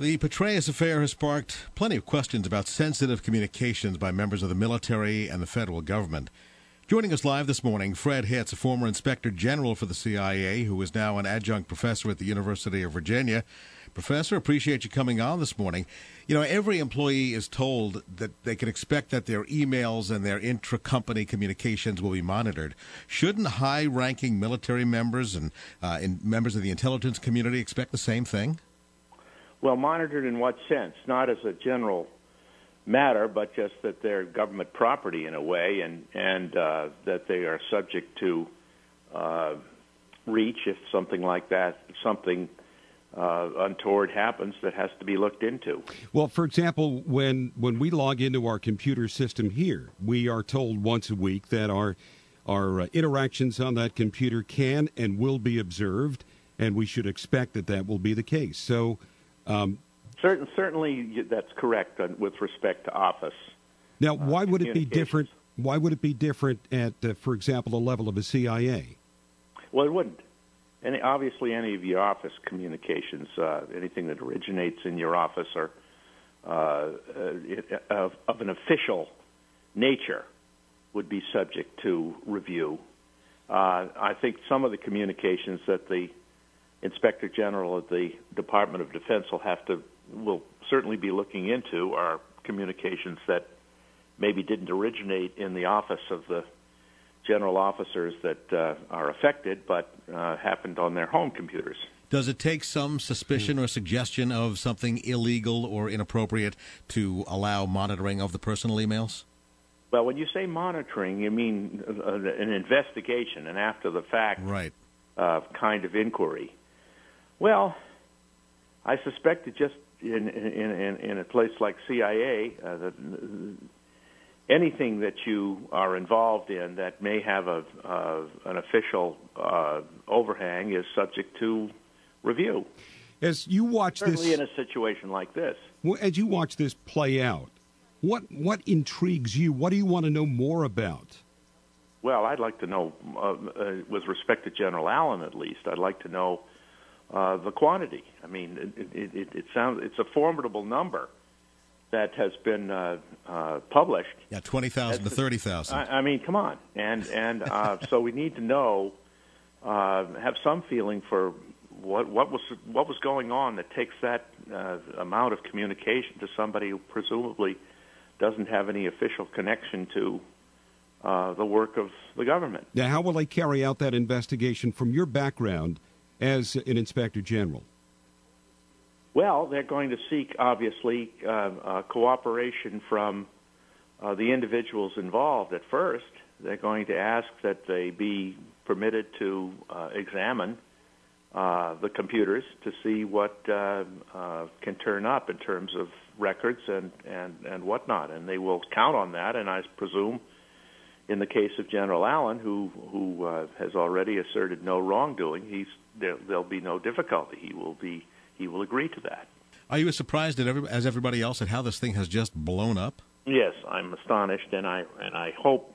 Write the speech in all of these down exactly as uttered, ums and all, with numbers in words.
The Petraeus affair has sparked plenty of questions about sensitive communications by members of the military and the federal government. Joining us live this morning, Fred Hitz, a former Inspector General for the C I A, who is now an adjunct professor at the University of Virginia. Professor, appreciate you coming on this morning. You know, every employee is told that they can expect that their emails and their intra-company communications will be monitored. Shouldn't high-ranking military members and uh, in members of the intelligence community expect the same thing? Well, monitored in what sense? Not as a general matter, but just that they're government property in a way, and and uh, that they are subject to uh, reach if something like that, something uh, untoward happens that has to be looked into. Well, for example, when when we log into our computer system here, we are told once a week that our our uh, interactions on that computer can and will be observed, and we should expect that that will be the case. So. Um, Certain, certainly, that's correct uh, with respect to office. Now, why uh, would it be different? Why would it be different at, uh, for example, the level of a C I A? Well, it wouldn't. Any, obviously, any of your office communications, uh, anything that originates in your office or uh, uh, of, of an official nature, would be subject to review. Uh, I think some of the communications that the Inspector General of the Department of Defense will have to will certainly be looking into are communications that maybe didn't originate in the office of the general officers that uh, are affected, but uh, happened on their home computers. Does it take some suspicion or suggestion of something illegal or inappropriate to allow monitoring of the personal emails? Well, when you say monitoring, you mean uh, an investigation, an after-the-fact right. uh, kind of inquiry. Well, I suspect that just in in, in, in a place like C I A, uh, that anything that you are involved in that may have a uh, an official uh, overhang is subject to review. As you watch Certainly this, in a situation like this, as you watch this play out, what what intrigues you? What do you want to know more about? Well, I'd like to know, uh, uh, with respect to General Allen, at least, I'd like to know. Uh, the quantity. I mean, it, it, it, it sounds it's a formidable number that has been uh, uh, published. Yeah, twenty thousand to thirty thousand. I, I mean, come on, and and uh, so we need to know, uh, have some feeling for what what was what was going on that takes that uh, amount of communication to somebody who presumably doesn't have any official connection to uh, the work of the government. Now, how will they carry out that investigation from your background as an Inspector General? Well, they're going to seek, obviously, uh, uh, cooperation from uh, the individuals involved at first. They're going to ask that they be permitted to uh, examine uh, the computers to see what uh, uh, can turn up in terms of records and, and, and whatnot. And they will count on that, and I presume in the case of General Allen, who, who uh, has already asserted no wrongdoing, he's There, there'll be no difficulty. He will be. He will agree to that. Are you as surprised at every, as everybody else at how this thing has just blown up? Yes, I'm astonished, and I and I hope.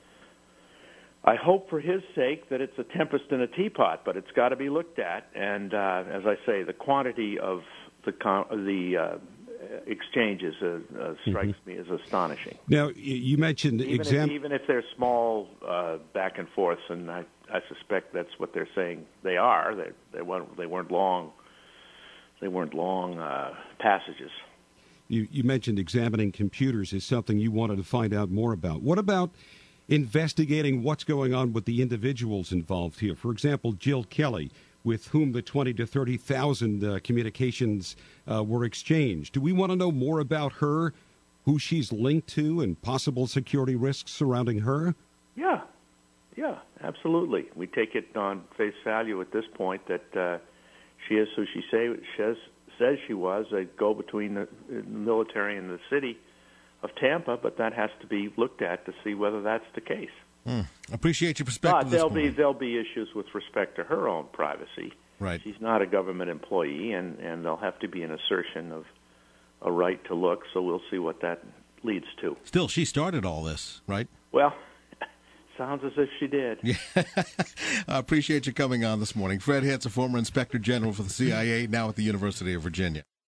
I hope for his sake that it's a tempest in a teapot, but it's got to be looked at. And uh, as I say, the quantity of the the uh, exchanges uh, uh, strikes mm-hmm. me as astonishing. Now, you mentioned even exam- if, even if they're small uh, back and forths, and I. I suspect that's what they're saying they are. They, they weren't. They weren't long. They weren't long uh, passages. You, you mentioned examining computers is something you wanted to find out more about. What about investigating what's going on with the individuals involved here? For example, Jill Kelly, with whom the twenty to thirty thousand uh, communications uh, were exchanged. Do we want to know more about her, who she's linked to, and possible security risks surrounding her? Yeah. Yeah, absolutely. We take it on face value at this point that uh, she is who she say, says, says she was, a go-between the military and the city of Tampa, but that has to be looked at to see whether that's the case. Mm. Appreciate your perspective. But there'll be, there'll be issues with respect to her own privacy. Right. She's not a government employee, and, and there'll have to be an assertion of a right to look, so we'll see what that leads to. Still, she started all this, right? Well... Sounds as if she did. Yeah. I appreciate you coming on this morning. Fred Hitz, a former Inspector General for the C I A, now at the University of Virginia.